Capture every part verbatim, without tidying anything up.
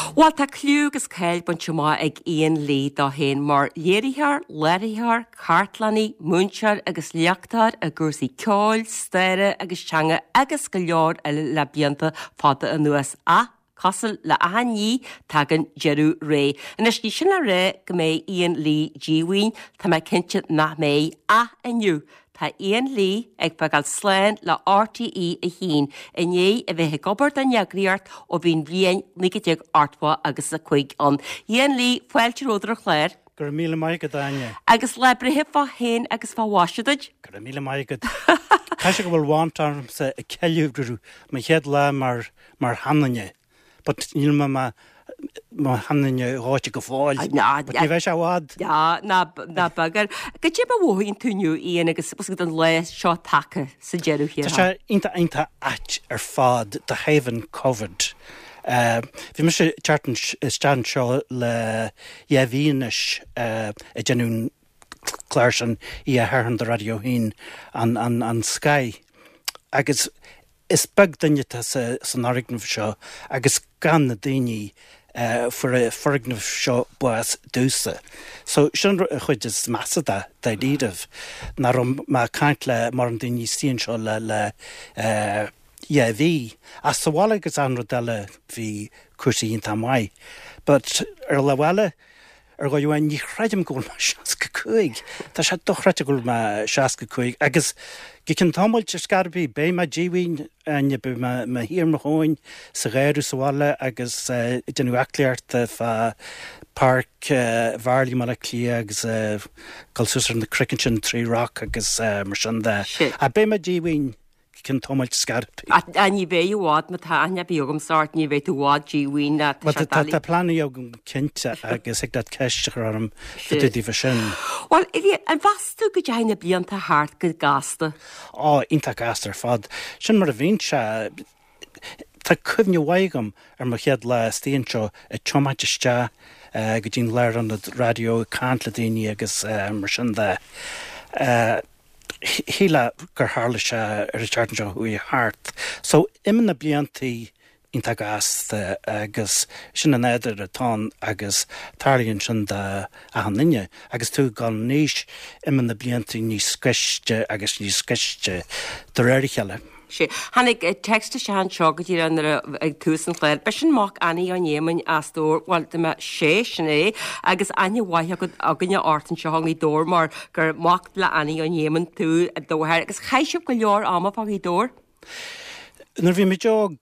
Wel, tá clúgus cael bunt má ag íon lí dá hen mar dhéirithar, leirithar, cartlaní, múnsear agus leachtar a gúsaí ceáil, steire agus teanga agus go leor a le bíanta fada an nuas a Castle le ahaní tagan jeru ré. An is ní sin le ré go mé íon lí díhain tá mé cinnte nach mé a aniu. Tá íon lí ag bagal sléin le R T E a hín a né a bheit gobert an neagriart ó bhín bblion nígateag artwa agus a chuig an. Íon lí foiilte ródra chléir. Gur míle maigad aine. Agus le brithe fá hen agus fá wasiadaid. Gur míle maigad. Tá sé go bhfuil bhaintarm sa a ceiliú gurú ma chéad le mar mar hananne. But níl ma ma ma hananne ráite go fáil. Na, But ní bheith se bhád. Ja, na na bagar. Go dtí ba bhóin túniu íon agus bus go an le seo take sa jeru hir. Tá sé inta inta at ar fád de haven covered. Uh, Bhí me sé teartan stan seo le dhéhíis uh, a genún chláirsan í a thar an de radio hín an, an, an Sky. Agus is beg daine sa, san áignamh seo agus gan na daoine uh, for a forgnamh seo buas dúsa. So sin chuid is massa da da díadamh nar má caint le mar an daoine síon seo le le uh, yeah, bhí. As sa bhála agus anra deile bhí cuasaí ionta mai. But ar le bhála, ar go dúin ní chreidim gúil má seasca cuaig. Tá sé dochreite gúil má seasca cuaig. Agus go cin támáil te scarbí bé má díhain aine bu má híar má hóin sa réirú sa bhála agus uh, denú eacliart fa park uh, bharlí má le clí agus uh, galsúsar na Crickensin trí rock agus uh, mar sin de. A bé má díhain cin támáil scarp. A ní bheith wad, ma tá aine bíogam sart ní bheith wad díhain na tá sé dalí. Tá planú agam cinnte agus ag dat ceiste arm fydydí fa sin. Wel, an fastú go deine blianta hart go gasta? Á, inta gasta ar fad. Sin mar a bhín se tá cumne waigam ar mar chead le stíon seo a chomaitiste go dín leir an radio cant le daoine agus mar sin de. Híle gur hála se ar a teartan seo chuí hart. So imime na bliantaí inta gasta agus sin an éidir atá agus tarlíonn sin de a haninne agus tú gan níos imime na bliantaí níos scuiste agus níos scuiste do réiricheile. sé. Hannig texta se an seo go dtí an ag túsan chléir, be sin mach aní an émainn as dór bhil de me sé sinné agus aine waithe go aganne átain se hang í dór mar gur mach le aní an émainn tú a dóthir agus chaisiú go leor ama fag í dór. Nar bhí me jog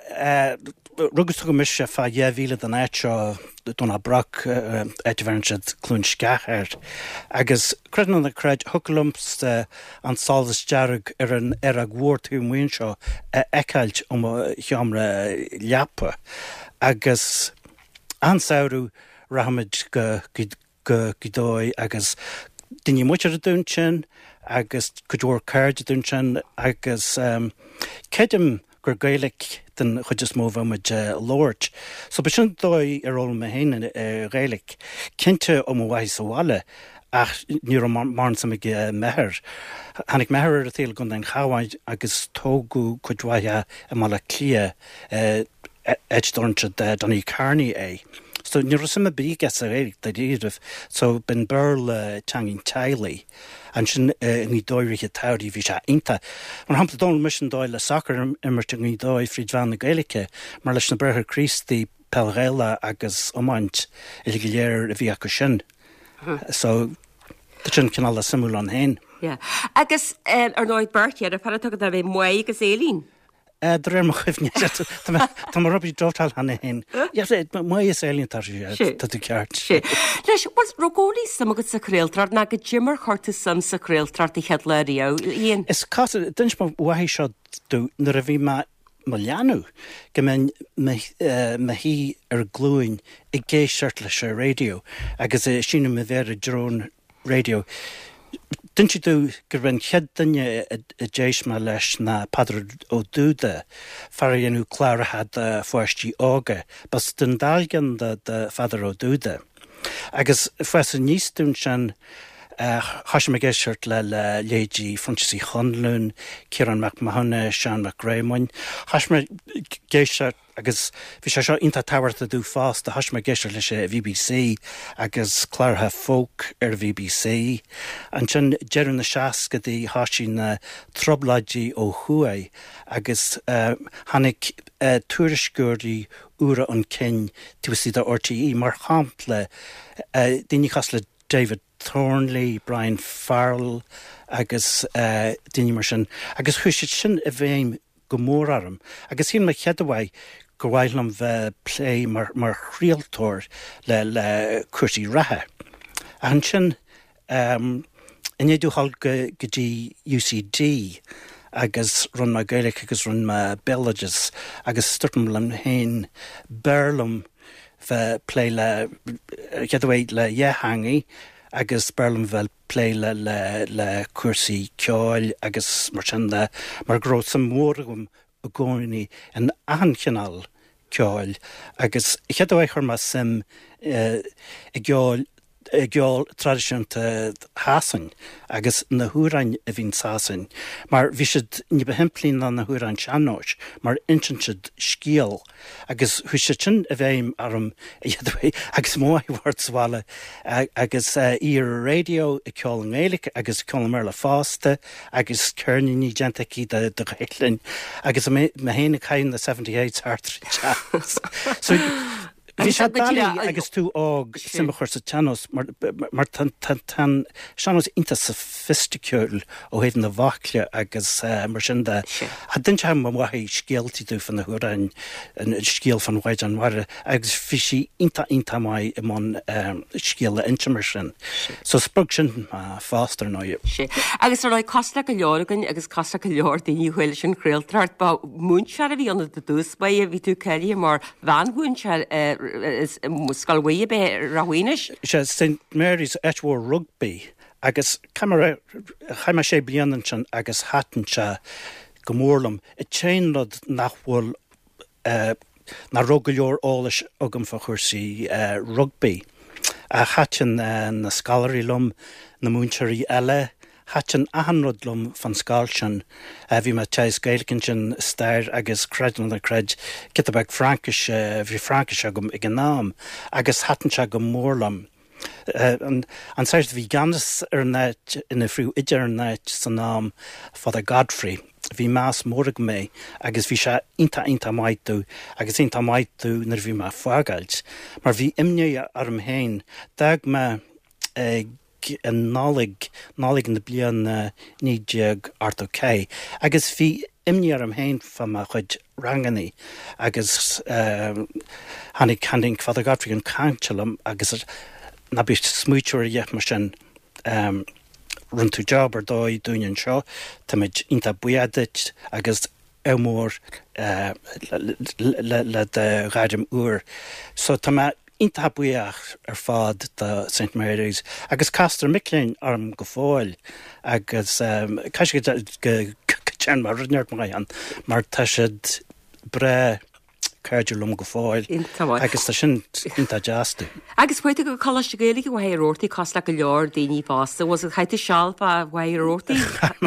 rugus go mis se fa dhéhíle an éit seo donna brach éidirhaintsead clún sceathir agus credan na creid thuculumps an sálas dearg ar an ar a ghuairtú muoin seo ecailt om cheamra leapa agus ansaoú rahamid go gudói agus duine muir a dún sin agus goúir cairde dún sin agus ceidim gur gaelic den chud móh muid Lord. So be sin dói ar ól me héine gaelic cinnte om bhaith sa bháile ach ní mar sam ag mehir. Hannig mehir ar a téal gon den chaáid agus tógu chudhaithe a má le clia éidirse don í carní é. So ní sim a bí gas a réig da díadh, so ben burl teangin teili an sin ní dóiriche taurí bhí se inta. Mar hapla dó mis an dóil le sacr immerte ní dóid frí bhean na gaalacha, mar leis na brethir Christi pelgéile agus omaint i go léir a bhí acu sin. So tá sin cinál le simú an hain. Agus ar nóid berthéad a fer tugad a bheith mu agus élín. Dre mo chifne Tá mar robí dótal hanna hen. Mu is élín tar tú ceart. Leis was rogóí sam agad sa creaaltrar na go Jimmar chorta sam sa creaaltrar i chead le riá íon. Is cá duns má wahi seo dú na a bhí má leanú go men me hí ar glúin i géisiart leis a radio agus sinna me bhéir a drón radio. Dyn si dú gur ben chead daine a déis me leis na padr ó dúda far a dhéanú chláirithe de fuaistí ága, bas den dalgan de fadar ó dúda. Agus fuas a níos dún sin Has me géisirt le le léidí Francis Conlún, Kieran McMahon, Sean McRaymond. Has me géisirt agus bhí sé seo inta táhairta dú fásta, has me géisirt leis V B C agus Clártha Folk ar V B C. An sin jean na seaca dí hasí na troblaidí ó Huai agus uh, hanig uh, tuairisgúirí úra an cin tuasaí de R T E mar champla uh, daoine chas le David Thornley, Brian Farrell agus uh, daoine mar sin agus chuise sin a bhéim go mór arm agus hín me cheadhhaid go bhhailm bheith play mar, mar chríaltóir le, le cuairtí rathe. An sin um, in éadú hall go, go dtí U C D agus run ma Gaelic agus run ma Bellages agus sturtum lam hain berlum bheith play le cheadhhaid le yehangi agus berlum bheith play le, le, le cuairtí ceáil agus mar sin de mar grót sa mórgum a gcónaí an anchanal ceáil agus cheadhhaid chur ma sim uh, i gceáil i gceáil tradiisiúnta hásan agus na húrain a bhín sásan. Mar bhí siad ní behimplín na húrain seanóis, mar intin siad scíal agus hui siad sin a bhéim arm agus móhaidhhart sála agus uh, íar radio i ceáil an Gaelic agus ceáil mar le fásta agus cearnaí gentaí de, de Gaelin agus me héna cain na seventy-eight Heart Jazz. So Bhí sé dalí agus tú ág simime chuir sa teanos mar, mar tan, tan, tan seanos inta sophisticeúil ó héad na bhacle agus uh, mar sin de a din se ma waithí scéaltí tú fan na húrain an scéal fan waid an war agus fi sí inta inta mai i man um, scéal le inta mar sin. So sprug sin uh, fástar náu. Agus ar roi costa go leorgan agus costa go leor daoine chuile sin creaaltart ba múnsear a bhí anna de dús ba a bhí tú ceiri mar bhanhúnsear is skalwaie be rahuinis. She Saint Mary's Etwar Rugby agus camera chaime sé blianan sin agus hatanse gomórlam i tchéinrod nachhfuil uh, na rugailor ális agam fa chuirsaí uh, rugby. A hatin uh, na scalarílum na múnsearí eile hatin ahanrodlum fan scalsin uh, bhí me teis gaelcin sin stair agus credlan a cred kitabag Frankish uh, bhí Frankish agam ag an nám agus hatanse go mórlam. Uh, an an sáir bhí ganas ar net ina friú idir ar net san nám Father Godfrey. Bhí más mórag mé agus bhí se inta inta maitú agus inta maitú nar bhí me fágailt. Mar bhí imne arm héin dag me uh, an nálig nálig na blian uh, nídeag artocé agus bhí imne arm héin fan ma chuid ranganí agus uh, hanig handing Father Godfrey an cantelam agus na bist smúiteir dhéh mar sin um, run tú job ar dóid dúin seo tá mid inta buadit agus émór uh, le, le, le de ráidim úr. So tá ma inta buach ar fád de Saint Mary's agus castar miléin arm go fáil agus um, caiisi go tean mar runeart mar an mar tá siad bre Cairdelum go fáil agus tá sin inta jaasta. Agus puite go choiste Gaeilge go héir ortaí costa go leor daoine fásta, was it chaite sealpa bhair ortaí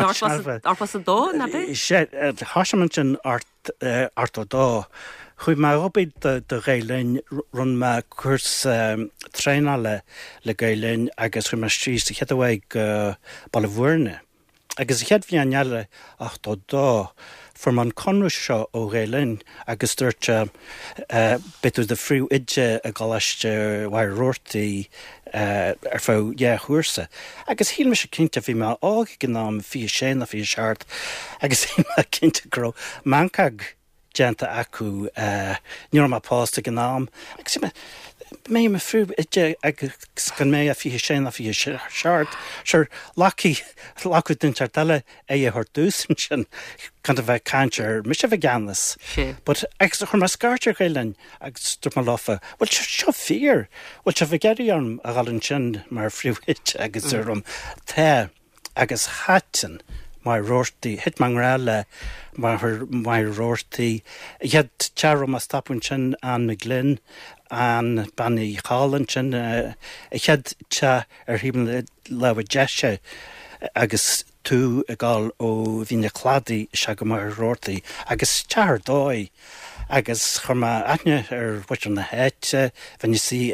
arpas a dó na be? sé háisiman sin art art ó dó. Chuig me opid de, de Gaelin run me curs um, tréna le le Gaelin agus chuig me strís a cheadhhaid go Ballyvourne. Agus chead bhí anheile ach tó dó. For man conru seo ó Gaelin agus dúirte uh, bitú de friú ide a galaiste bhair roirtaí uh, ar fá yeah, thuairsa. Agus hí me se cinnte bhí me ág gnám fi sé na fi seart agus hí me cinnte gro mancag genta acu uh, níor má pásta gnám. Agus hí me mé me friú ide agus gan mé a fi sé na fi seart. Sure, lucky lacu den tartile é a hortúsin sin kind of a cancer, mis of a ganas. But extra chun ma scarter Gaelin agus dur ma lofa. Well, seo fear. Well, seo vigeri arm a galan sin mar friúhit agus mm. te agus hatin my roirtaí hit man ráile mar my roirtaí. Iad tearm a stapun sin an McGlynn an bannaí chálan sin i chead te ar híban le deise agus tú a gáil ó bhína chládaí se go mar róirtaí agus tear dóid agus chuma aithne ar bhuiir na héite fan si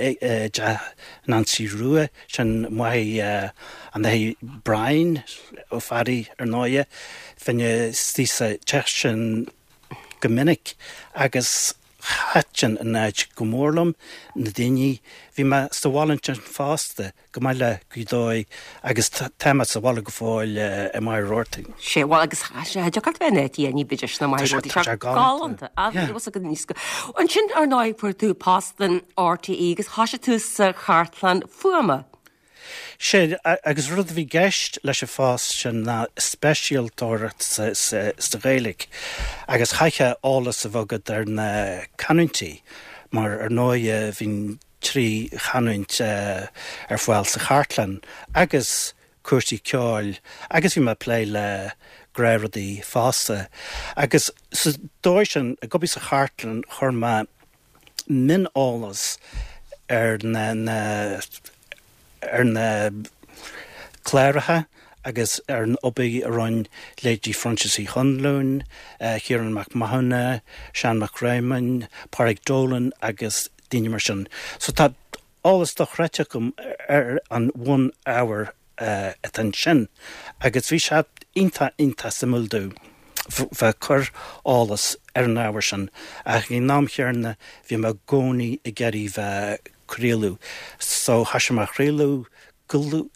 Nancy Rua sin mai an é Brian ó fadaí ar náide fan tísa te sin go minic agus Hatchan yn naid gomorlam na dini fi ma stawalantin faste gomala gudoi agus tema sa wala gofoil e mai rorting. She wal agus hashe had jogalt benet ye ni bidish na mai rorting. Galanta. Ah, was a good niska. On chin ar noi for tu pastan R T E agus hashe tu sa Heartland fuama. Sé agus rud bhí geist leis a fás sin na speisialtóiret sa Gaeilge agus chaiche álas a bhagad ar na canúintí mar ar nóide bhín trí chanúint ar fáil sa Heartland agus cuairtí ceáil agus bhí me plé le gréireadaí fásta agus sa dóir sin a gobí sa Heartland churma min álas ar na na ar na cléirithe agus ar an obaí aráin Lady Francis í Chunlún, uh, Kieran McMahon, Sean McRaymond, Pádraig Dolan agus daoine mar sin. So tá álas do chreite gom ar an one hour uh, an sin agus bhí se inta inta simúldú bheit chur álas ar an áhar sin ach í nám chearna bhí me gcónaí i geirí bheith Creelú. So hashamach Creelú gulu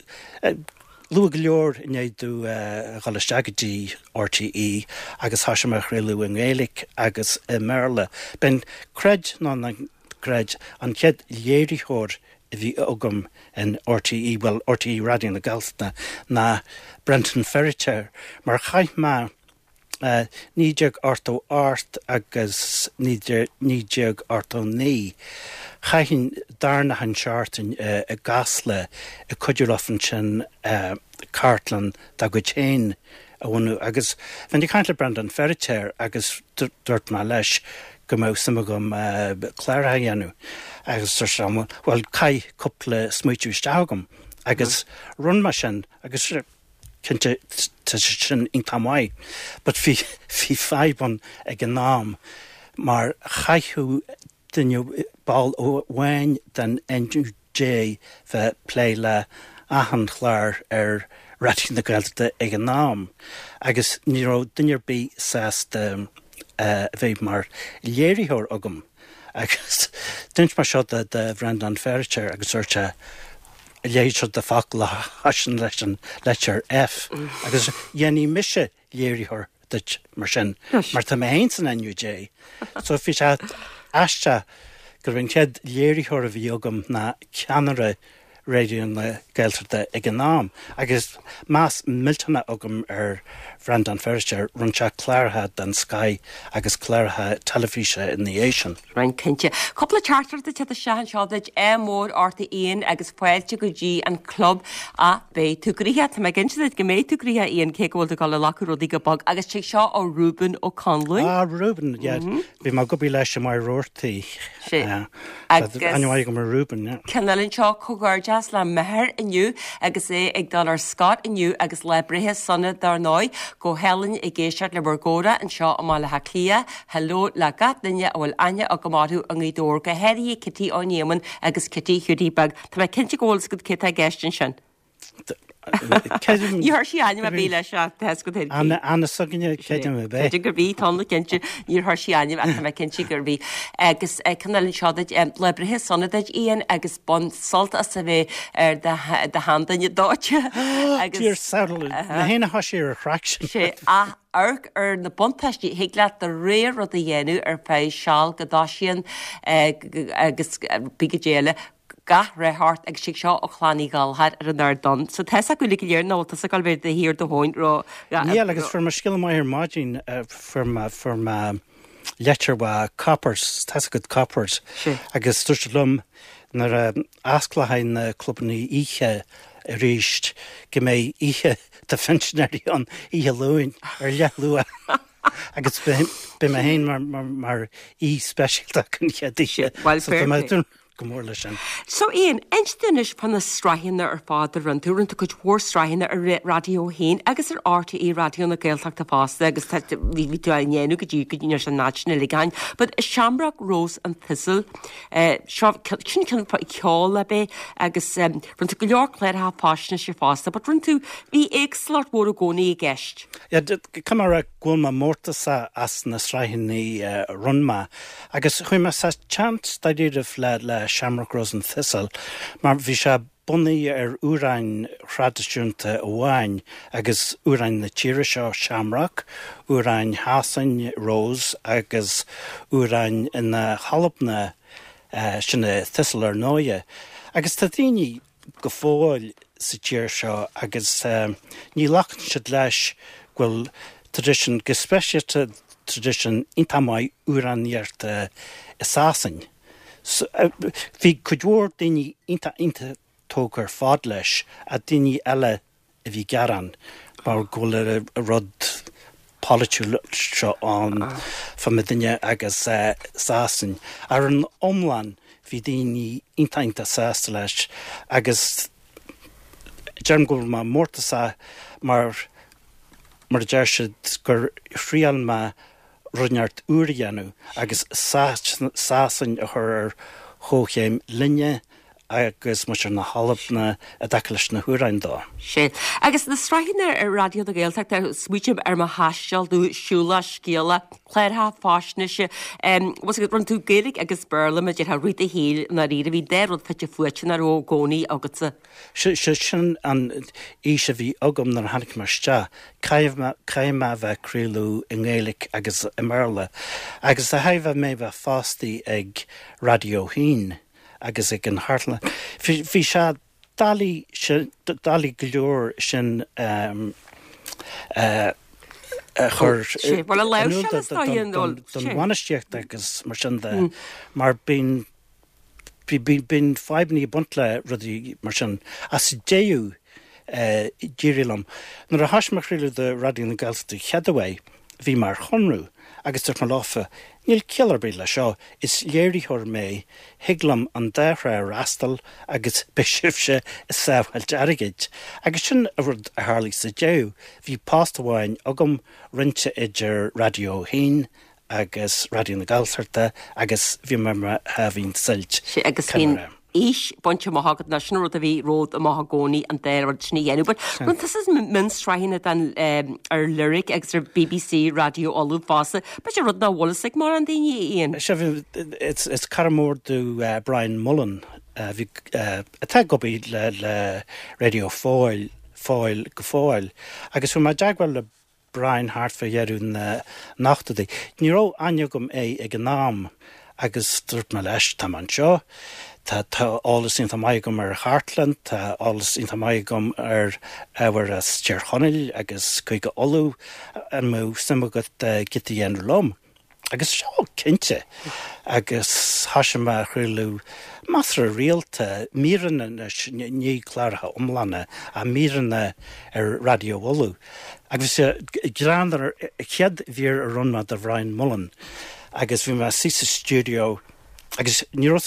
lu glor in éidu galistagadi R T E agus hashamach Creelú in Gaelic agus uh, Merle. Ben cred non cred an ched léri hor vi ogum in R T E well R T E radio na Galsta na Brenton Ferricher mar chaith ma Uh, nídeag ortó art agus nídeag ortó ní. Chaihin darna han seartin uh, a gasle a cuidirlofan sin uh, Cartlan da go chéin a wunu agus fan di caintla Brendan Ferricher agus dúirt ma leis go mau samagum uh, Clara Yanu agus sur sam well cai couple smuitiú stagum agus mm. run ma sin agus Kinte sin in tamai, but fi fi faibon ag an nám, mar chaichu dynnu bal o wain dan N J fe play le ahan chlar er ratin na Gaeilge ag an nám, agus niro dynnu'r bí sast um, uh, fe mar lérihor agam, agus dynt ma sio da Brendan Ferricher agus urcha léir de fakla hasan leis leir F agus yenny mise léirithor dit mar sin mar tá héin an N U J so fi asta gur vin ched léirithor a bhíogam na ceanara radio na Gaeltarte ag an nám agus más miltana agam ar Brendan Ferricher runcha Claretha dan Sky agus Claretha telefíse in the Asian. Rein kintje. Couple of charter de chat sean shadage e mór R T E agus foiilte go G an club a be tugríthe me ginse dit gemé tugríthe íon cé bhil gal lacú rodí go bag agus sé seo ó Ruben ó Conlún. Ah Ruben, yeah. Bhí má gobí leis sem mai roirtaí. Sí. Agus anhaid go mar Ruben, yeah. Canalinn seo cógurjas le meher inniu agus é ag dal ar Scott inniu agus le brithe sanna dar nói go Helen i géisiart le Borgóra an seo am le Haclia. Hello le gat dinne bhfuil aine a go marthú an gídór go heirí Kitty O'Neill agus Kitty Hudibag. Tá me cinnte ggólas go citta gestin sin. You heard she anima bela shot has good head. Anna Anna suginne kedim be. Dig be ton the kenchi you heard she anima at my kenchi gerbi. Agus canal shot that um lebre his son that Ian agus bon salt as a er the the hand in your dodge. Agus your saddle. Na hena hashir fraction. She ah Ark er na bontasti higlat the rare of the yenu er pay shal gadashian agus bigajele ga ré hart ag si seo ó chlánaí galhad ar an ardon. So tesa go lig léir nó tas gal ver de hir do hoin ro. Ja, agus for ma skill mai margin for ma for ma letter wa coppers, tas good coppers. Agus sturlum nar asklahain clubni ihe richt gemé ihe de functionary on ihe loin er le lua. agus be me héin mar mar í speisialta chun cheadise Well, gomórla sin. So Ian, einstúnis pan na strahinna ar fád run tú runta go hór strahinna ar radio héin, agus ar R T É radio na Gaeltachta fásta, agus ví ví tú anéanú go dí go dtíine sin náisina ligáin, but Shamrock Rose and Thistle, sin cin ceála be, agus runta go leor léir ha pásna sé fásta, but run tú hí éagslart mór a gcónaí i gceist. Ja, cumar a gúlma mórtasa as na strahinnaí runma, agus chuime sa chant staidirh le le Shamrock Rose and Thistle, mar bhí se bunaí ar úrain chradasúnta óháin agus úrain na tíire seo Shamrock, úrain Hasan Rose agus úrain na Halabna uh, sinna Thistle ar nóia. Agus tá daoine go fóil sa tíir seo agus um, ní lachan siad leis ghfuil tradition, go speisialta tradition intamai úraníart uh, isásan. So, uh, bhí cuidhór daoine inta inta tógar fád leis a daoine eile a bhí gearan mar ghfuil a, a rud politiúil seo an fan duine agus uh, sásan. Ar an omlan bhí daoine inta inta sásta leis agus dearm ghfuil má mórtasa mar mar deir siad gur shrial má runneart úrianú agus sásan a chur chóchéim linne agus mu na halabna a daclis na húrain dá. Sé. Agus na strahinna ar radio na Gaeltacht ar smuitiim ar ma hasial dú siúla scéala chléirtha fásna se was go run tú gérig agus berla me ha rita híl na ríra bhí derod fete fuitin ar ó gcónaí agatsa. Se sin an íse bhí agam nar hanig mar sta caimh bheith crílú in Gaelic agus i Merla agus a haimh mé bheith fástaí ag radio hín agus ag an Hartla. Bhí se dalí dalí goleor sin um, uh, uh, chur Well, a leis don bhainisteocht agus mar sin de mar bín bín feibní buntla rudí mar sin as déú dírilam. Nar a hasmachríle de radio na Gaeltachta cheadaway bhí mar chonrú agus tar mar láfa níl cealar bí le seo is léiríthir mé higlam an deithre rastal agus beisifse is sábhail dearigid. Agus sin a rud a hálí sa déú bhí pástaháin agam rinte idir radio hín agus radio na Gaeltachta agus bhí mar ha bhín silt. Sé agus hín Ís bunch mahagad na sin rud a bhí ród a mahagóní an déirhard sní dhéanú, but run this is min strahinna dan ar lyric agus ar B B C radio olú fása, but sé rud na Wallace mar an daoine íon. It's it's caramór dú uh, Brian Mullen uh, vi, uh, a tá gobi le, le radio fáil fáil go fáil agus fu ma deagwal le Brian Hartfa dhearú na nachtadaí. Ní ró aine gom é ag an nám agus dúirt me leis tam an seo. Tá tá álas inta maigam ar Heartland, tá álas inta maigam ar áhar as Tíorchonaill agus chuig go olú an mú simagad gití an lom. Agus seo cinnte agus hasima chuilú masra rialta míranna ní chláirtha omlanna a míranna ar radio olú. Agus grándar chead bhír a runna de Brian Mullen agus bhí me sísa studio agus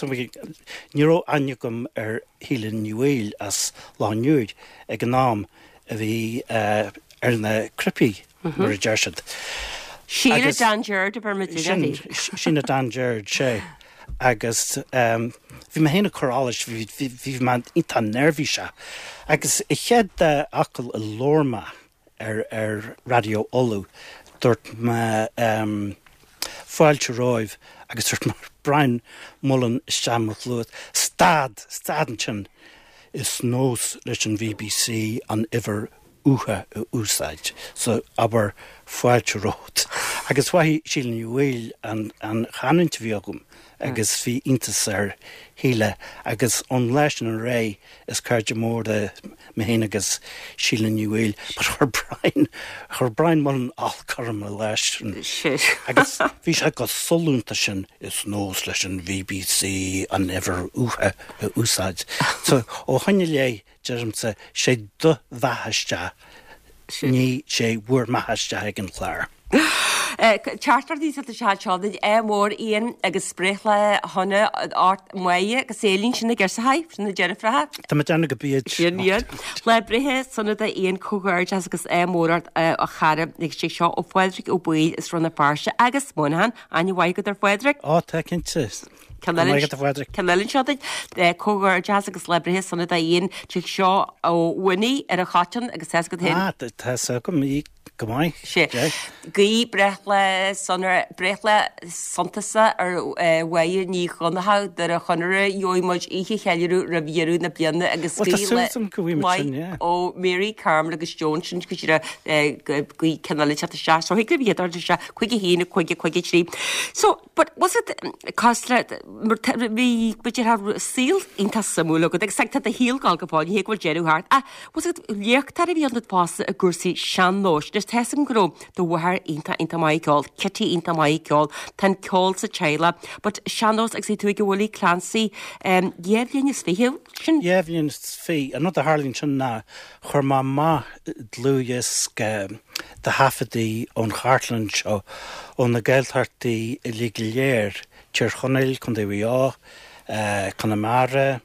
níró aine ar hílan Newell as lániúid ag an nám a bhí uh, ar na cripi mar a deirsead. Sína Dan Geard a Bermuda. Sína Dan Geard sé. Agus um, bhí me héna chorális bhí man inta nervhí se. Agus i chead de acail a lorma ar, ar radio olú dúirt me um, fáilte roimh agus dúirt me Brian Mullen isteach luad stad, stadantin is nós leis an V B C an iver uha úsáid. So aber fáilte rót. Agus wahí sílan Newell an, an chanint bhíogum agus bhí intas ar híle agus an leis an ré is cairde mór de mehéin agus sílan Newell, but chur Brian chur Brian Mullen all carm a leis agus bhí se go solúnta sin is nós leis an V B C an ever uha úsáid. So ó haine lé dearmsa sé do bhaiste ní sé bhuair maithiste ag an chláir. Chartar dí a seáid é mór íon agus spréch le honna át muie agus sélín sinna gur sa haib sinna dearafrathe. Tá deanna go bíad Sinníad. Le brithe sanna a íon cógáir agus é mórart a charab ag sé seo ó Fuedric ó buí is runna páirse agus mhan aine bhaid go ar Fuedric. Á tá cinnte. Canlinn seoid de cógáir jazz agus lebrithe sanna a íon tu seo ó bhaí ar a chatan agus te go Á Tá go mí go maiid sé. Gaí brethla sanna brethla santasa ar bhaid ní chunatha ar a chunare joimid ihe cheirú ra bhíarú na blianana agus ó Mary Carmel agus Johnson go tíra canalin se se, so hiic bhíar se chuige hína chuige chuige trí. So, but was it cosle bhí buidir ha síl inta samúla go ag sagta a hílgáil gopáin hé bhfuil jeú hart. A was it leochttar a bhí an pása a gúsaí seanlós, dus tesan go do bhthir inta inta maiáil, cetí inta maiáil, tan ceáil sa teile, but seanlós ag sé tú go bhfuil clansaí dhéhlíonn is fihiú sin? Dhéhlíonn is fi, an a Harlín sin ná chur má má dlúias de hafadaí ón Chartland seo ón na gailtartaí i lígiléir tíir chonail chun é bhíá, Connemara,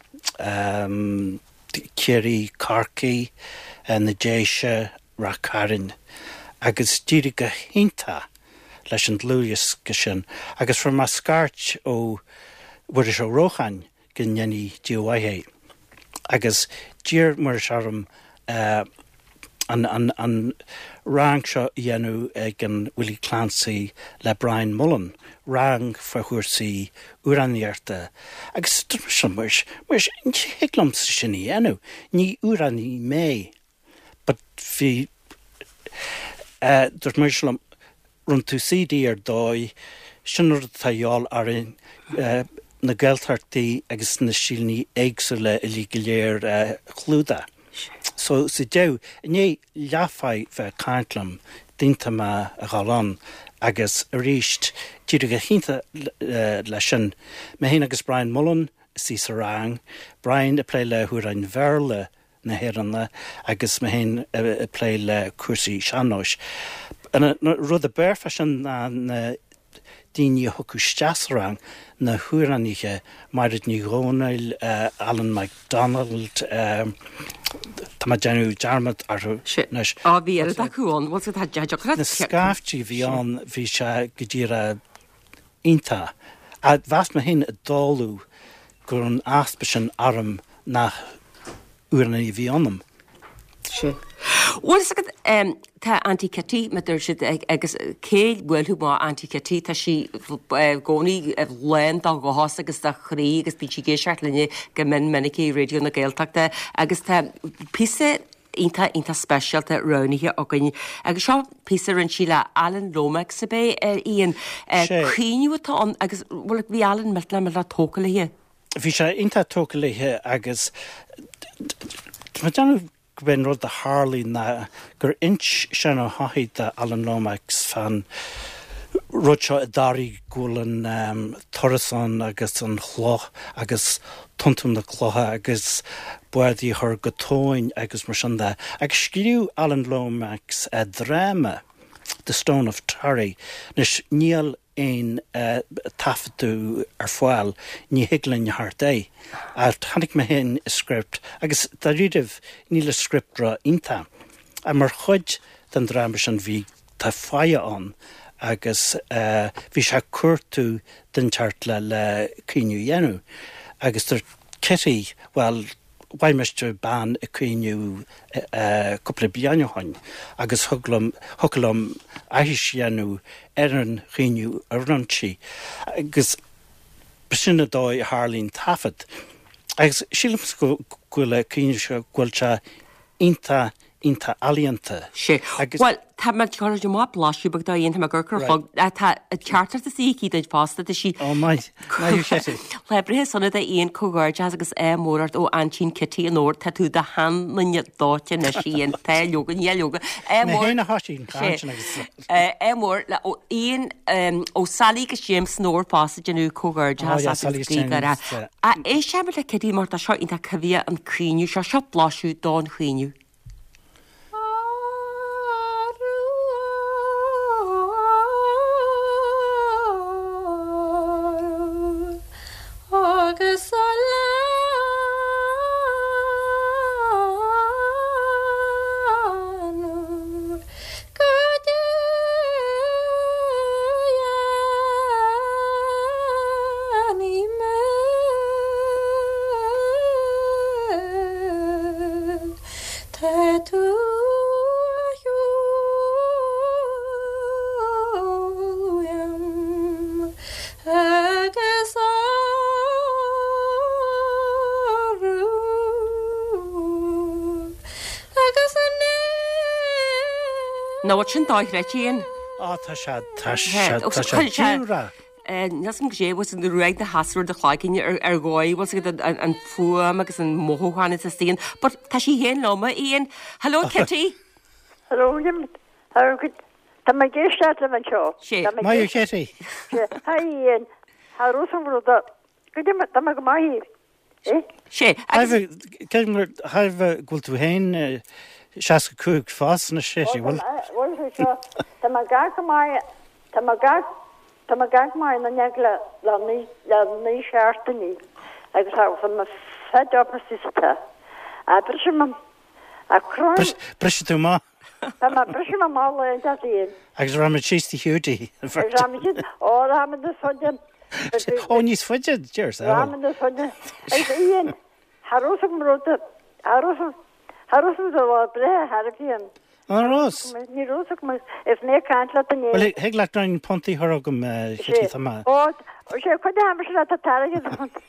um, Kiri Carkey, na Déise Racarin, agus díri go hinta leis an dlúias go sin, agus for má scart ó bud is ó Rochain gin neni díomhaithé. Agus dír mar searm uh, an, an, an rang seo dhéanú ag an Willie Clancy le Brian Mullen, rang fa chuirsaí úraníarta. Agus sem muis, muis higlam sa sin dhéanú, ní úraní mé, but fi uh, dúirt muislam run tú C D ar dói, sinúir taáil ar in uh, na gailtartaí agus na sílní éagsúile i lígiléir uh, chlúda. So sa dew, né leafai fe caintlam dinta ma a galan agus a ríist tíra go chinta uh, le sin. Me hén agus Brian Mullen sí sa rang, Brian a play le húrain verle na héranna agus me hén a, a play le cuasaí seanóis. An rud a bearfa sin na, na díine thucu steasrang na huaranige marid ní Rónail, uh, Alan MacDonald, um, tá ma genú Jarmad ar nes. Á bhí ar a dacúán, was it had judge Na scaftí bhí an bhí se go dtíra inta. A bheas ma hin a dálú gur an aspa sin arm nach uairnaí bhí anam. Sí. Was it um ta anti-catí me der sit agus cé bhfuilú má anti-catí tá sí gcónaí lein dá go hás agus tá chrí agus bí si géisiart linne go min minicí radio na Gaeltachta agus tá písa inta inta specialta roinithe a gine agus seo písa an sí le Alan Lomax sa bé ar íon chuinú atá an agus bhfuil bhí Alan metla me le tócalathe. Bhí sé inta tócalathe agus tá deanú ben rud a Harley na gur inch sin ó haid a Alan Lomax fan rud seo a darí gúlan um, Torreson agus an chloch agus tuntum na chlotha agus buadí thur gotóin agus mar sin da. Agus sciú Alan Lomax a drama The Stone of Tarry nes níl ein uh, tafatú ar fáil ní higlann hart é. A tháinig me hen script agus da ríadh níle script ra inta. A mar chuid den drama sin bhí tá faia an agus uh, bhí se cuairtú den teart le le cíniú dhéanú. Agus tar kitty, well, Weimeister ban a cíniú uh, cúpla blianaáin agus thuglam thuglam ahisíanú ar an cíniú arrantí agus besinna dói Harlín tafad agus sílam go gúla cíniú se gúilse inta inta alianta. Sí. Well, tá me choir de má blasú bag daon tá gurcur fog tá chartar a síí deid fásta a sí. Ó mai, mai sé. Lebrithe sanna a íon cógáir jazz agus é mórart ó antín Kitty an óir tá tú de han nanne dáte na síon tá leoga ní leoga. É mór na hasín agus. É mór le ó íon ó Sally go James Snore pása genú cógáir jazz agus tígar. A é sé le Kitty mar tá seo inta cahí an cíniú seo seo blasú dá an cíniú. ná sin dáithretíon. Á tá se tá se tá se tíúra. Nas an sé was an réid na hasú de chláicinne ar gáid was an fuam agus an móháinna sa stíon, but tá sí hé loma íon. Hello Kitty. Hello Jim. Tá mai géiste am an seo. sé Mai Kitty. Ha íon Tá rúsan brúda go tá go maihí. sé Ceimar haibh ghfuil tú hain seaca cúg fás na sé bhfuil. Tá ga go mai Tá ga Tá gang mai na neag le le ní seaartaní agus fan na fed opposista a bri a cro Brise tú má Tá bri má le daíon agus ra tíí hiútaí ó ha de sojan ó níos fuide dear de soja íon Harúsa mróta Harúsan bh bre Harpian. Rás Ní rúsach is mé caiintla ané. Well he le rain pontaí thugam chití má. Ó sé chuide ha se a taige.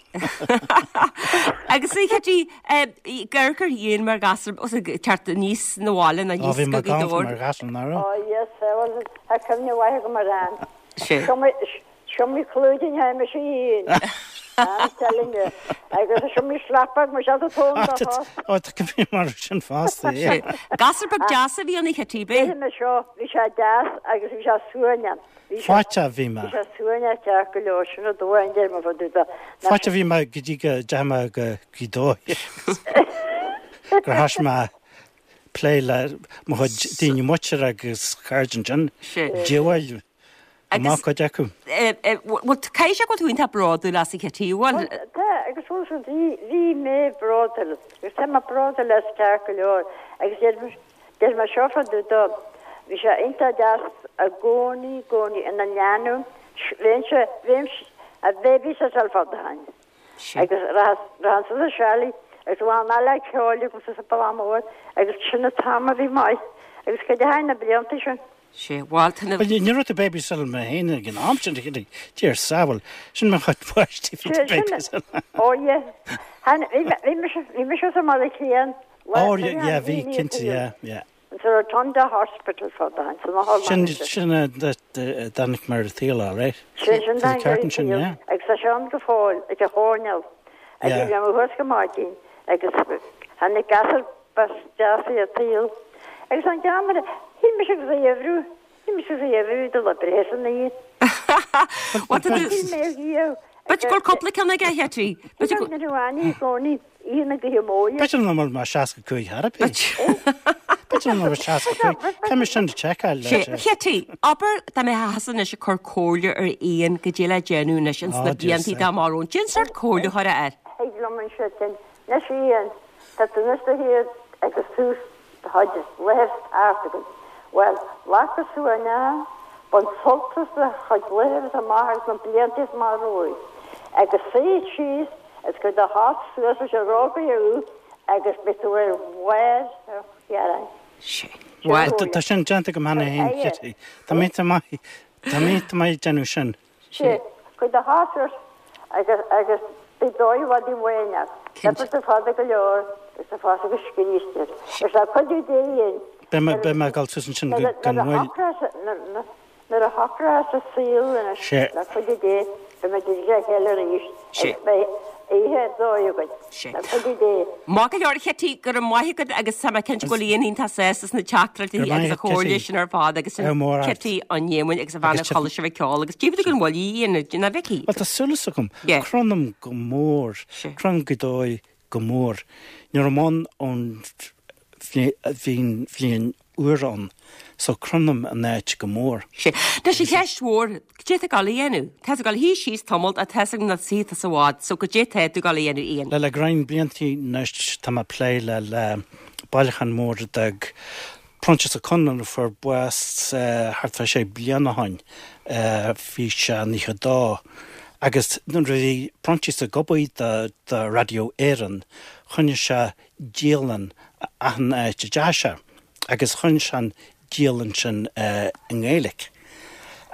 agus í chetí ggurgur dhéon mar gasar os teart níos nóháile na á bhí mar níos gan mar gasan ná. Ó yes a cumne waithe go mar ran. sé Seo mi clúdin he me sí. telling you. Agus se mi slapag mar se a tó. Á go bhí mar sin fásta. Gasar bag deasa bhí anna chetí be. me seo hí se deas agus hí se suúan. Fáte bhí me. Se suúne te go leo sin a dóin dé mar fodúta. Fáte bhí me go dtí go deama go gidó. Gur has me plé le mo daoine muir agus Carjan Jehail. Má go deú. Caiise go túin tá braú las i cetíháil. agus hí mé brodal, gus te a brodal le sta go leor, agus dé mar seofa dú do, hí se inta deas a gcónaí gcónaí in an leanú, rése réim a bébí sa salfadahain. Agus ran sa a sealaí, agus bháin ná le ceáil go sa palamóir, agus sinna táma bhí mai, agus go de hain na blianta sin. sé bháiltainna ní a baby sal me héine gin amsin tíar saoil sin me chuid poisttí fi ó hí me se mar chéan ó bhí cinnte ar Tonda Hospital fá sin sinna danig mar tíá réit sin sin ag sa sean go fáil ag a háneil ag le hus go mátín agus hannig gasar bas deasa a tíal agus an gamara hí me se go éhrú hí me se éhrú do le bresan na iad But gur coppla cena a hetí naáí gcóí ína go móí Be nó mar seaca chuig Harpa Be seaca Tá sin cheáil le Chetí aber tá mé hasan is se chur cóir ar íon go dé le genúna sin na bíantí dá marún sin sort cóla chuir air. Heag loman sin na síon tá tunasta hiad agus túús haide left article. Well, lachas suana, bon soltas a chud lehir a mahar na bliantis marúi. Agus sé cheese, es go the hot suas a robi u, agus bitu er wes, yeah. Sé. Tá sin deanta go manna hé chetí. Tá mé mai Tá mé mai genú sin. Sé, go the hot agus agus bidói wadi wéna. That's the father go leor, is the father go skinnister. Is a could dé Be me be me gal tusin sin gan bhfuil. Nar a hapra a síl in Sé. le chuide dé be me dé heile Sé. ihe dói go. Sé. chuide dé. Má go leor chetí gur an maithigad agus sama cin go líon tá sésas na teachtraí Gur agus a maithigh chóirlé Kitty. sin ar fád agus Ar mór art. chetí an dhéhain agus a bhena Agus chola se bheith ceáil agus tíbh gon bhil íon duna bhicí. Well tá sulas gom Yeah. cronam go mór Sé. cron godói go mór. Ní am ón hín híon uan so cronam a néit go mór. sé. Tá sé teisthór dé a galíhéanú. Tá gal hí síos tomult a te na sí a sahád, so go dé tú galíhéanú íon. Le le grain bliantí neist tá plé le le bailchan mór ag pronte a conan for buas hartfa sé blianahain fi se nícha dá. Agus nun ri pronti a gobaí de radio éan chunne se díalan an te deise agus chun sean díalan sin in élik.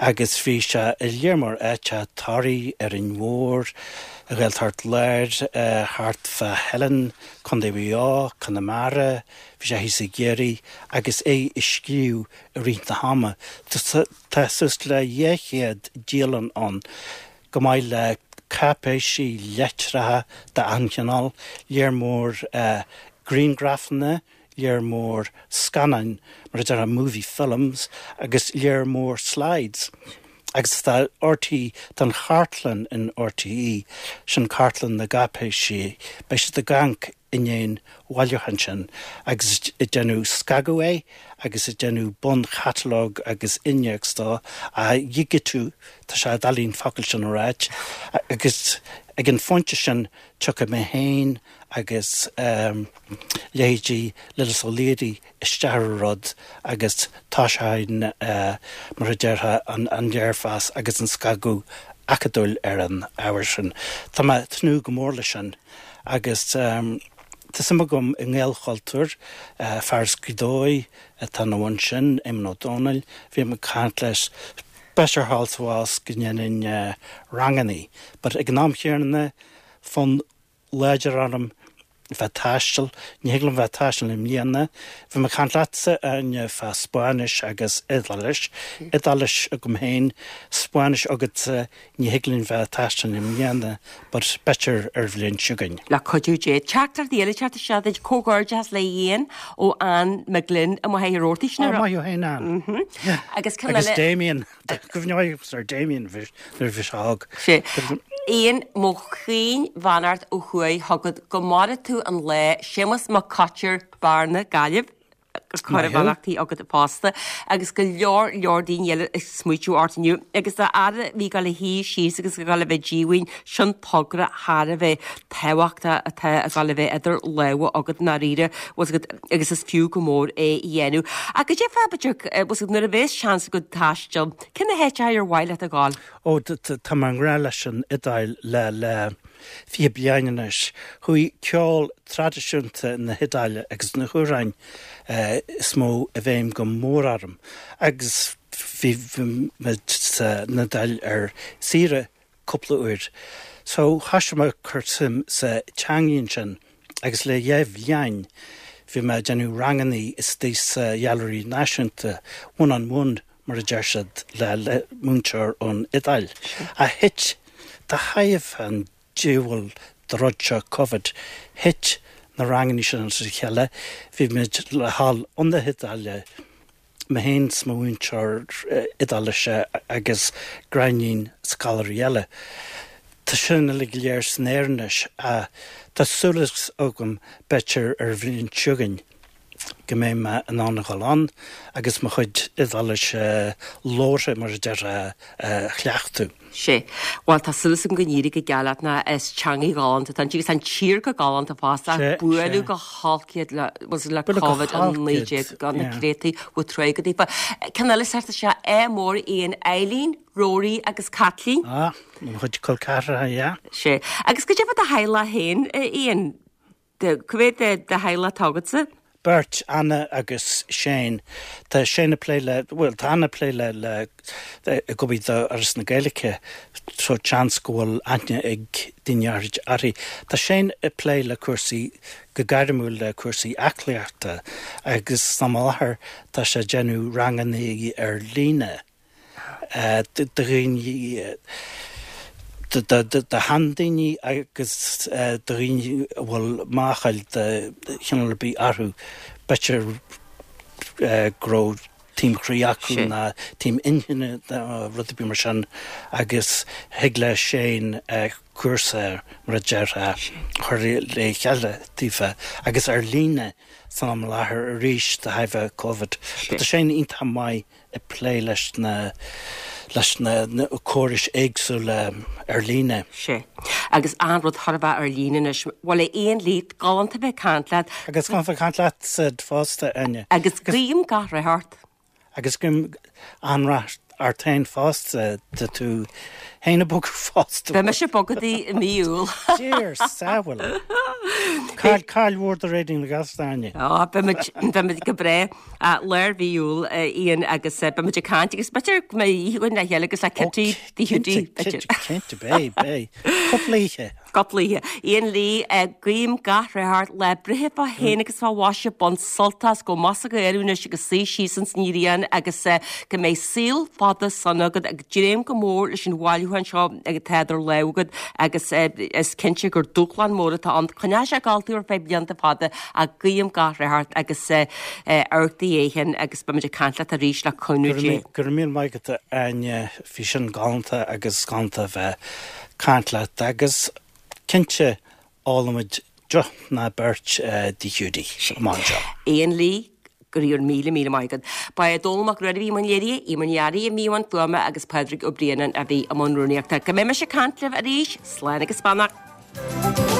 agus bhí se i léarmór éite tarí ar an mhór, a bhfuil thart leir, thart fa Helen, chun é bhíá, chun na mara, bhí sé hí sa géirí, agus é i sciú a rint na hama. Tá sus le dhéchéad díalan an, go maiid le capéisi leitrathe de ancheanal, léarmór uh, green grafne, léarmór scanan, mar a dara movie films, agus léarmór slides. Agus tá R T den Chartlan in R T E, sin Chartlan na gapéisi, beis de gang inéin waliohan sin, agus i denú skagaway, agus i denú bon catalog agus injegstá, a yigitu, tá sé dalín fakil sin ráid, agus ag an fonte sin tucha me hain, agus um, léidí lilis ó lédi istearrod, agus táishain uh, mar a deartha an, an dearfas, agus an skagú acadul ar an áhar sin. Tá ma tnú gomórla sin, agus um, Tá sama gom i ngéilchaltúr, uh, fars gydói, uh, tá na bhain sin, Eamon O'Donnell, bhí me cant leis Besser Halswas gynny'n uh, ranganí. But ag nám chéarna fan leidir anam fatastal, niheglan fatastal im lianna, fi me cant latsa yn fa Spanish agus Idalish, Idalish agum hain, Spanish agat uh, niheglan fatastal im lianna, but better erflin sugan. La codú je, chactar díala chat siad ag cógorjas le íon ó an Maglin a mo hei rortish na. Oh, ma yw hain an. Agus Agus Damien, gyfnoi Sir Damien fyr fys hog. Se. Ian mo chin vanart o hwy hogad gomara tú an le seamas ma cotcher barna galib chuir bhachtaí agad a pásta, agus go leor leor dín eile smuitiú ortaniu, agus tá ada bhí gal le hí síos agus go gal le bheith díhain sin togra hára bheith tehaachta a the a gal le bheith idir leha agad na riire agus is fiú go mór é dhéanú. A go dé febeteach was nuair a bheith seans go táisteil, cinna héite ar bhhaile a gáil? Ó tá man rá leis an idáil le le fi bliananis, hui ceol tradiisiúnta na hidáile agus na churáin uh, smó a bhéim go mór arm. Agus fi med na dail ar sire couple uair. So hasama curtim sa teangíonn sin agus le dhéh lein fi me genú ranganí is dís uh, Yallery náisiúnta one on one mar a dearsad le, le múntear ón idáil. A hit tá haimh an Jewel the Roger covered hit na ranganishan sa chelle vi mit le hall on the hitalia me hen smoinchar idalisha agus granin scholariella ta shunna liglier snernish a ta sulus ogum becher ervin chugan gemema an angalan agus ma chud idalish lore mar der chleachtu. Sé, bháil tá sulas an gníri go gealat na is teangaí gáanta, tan tígus an tír go gáanta fásta, buú go hálciad le COVID an léide gan na clétaí go treigadí. Canala sarta se é mór íon Eileen, Rory agus Kathleen? Ah, ma chud col cara, ja. Sé, agus go débad a heila hain íon, cwyd de heila tágadsa? Bert, Anna agus Shane. Tá Shane play le, well, tá Anna play le, le go bí the ars na Gaelice so chance gohfuil anya ag dinnearid ari. Tá Shane play le cuasaí go gairimú le cuasaí acliachta agus samáthar tá sé genú ranganí ar líne. Uh, de rin de de de de handini agus uh, de rin wel machal de chinal be aru better uh, grow team Kriaku na team Indian uh, rugby marsan agus hegle Shane uh, cursa marjera her le challa tifa agus Arlene sam lahar reach the have COVID but the Shane inta mai a playlist na leis na córis éagsúil Arlíne. Sé. Agus anrod thorba Arlíne is bhfuil é aon líd galanta bheith cantlaad. Agus gan bheith cantlaad sad fásta aine. Agus gríom garra hart. Agus grim anrat artain fásta de tú Héna bog fásta. Be me se bogadí míúil. Dear Sawala. Carl Carl Ward the reading the Gastagne. Ah, be me go bre a leir bhíúil íon agus be me canti agus betir me íhain na healagus le kitty the hudí. Kent bay bay. Coplíe. Coplíe. Íon lí grim gathart le brithe a hénagus fá washe bon soltas go massa go erúna agus sé sísans nírían agus go mé síl fada sanagad ag dréim go mór leis an bháilúhan seo ag teidir legad agus is cinse gur dúchlan móra tá an chuné se galtúir fe blianta fada a gríam gathart agus airtaí éhan agus be meidir cantla a rís le conúé. Gur míon maigad aine fi sin galanta agus ganta bheith cantla agus cinse álamid jo na bert di hiúdi manja. Éon lí gurúr míle míle maigad. Ba a dólmach ruidir bhí man léirí, í man jarí a míhain tuama agus Padraig O'Brien a bhí am an rúneachta. Go mé me se cantlih a ríis, sláin agus spannach.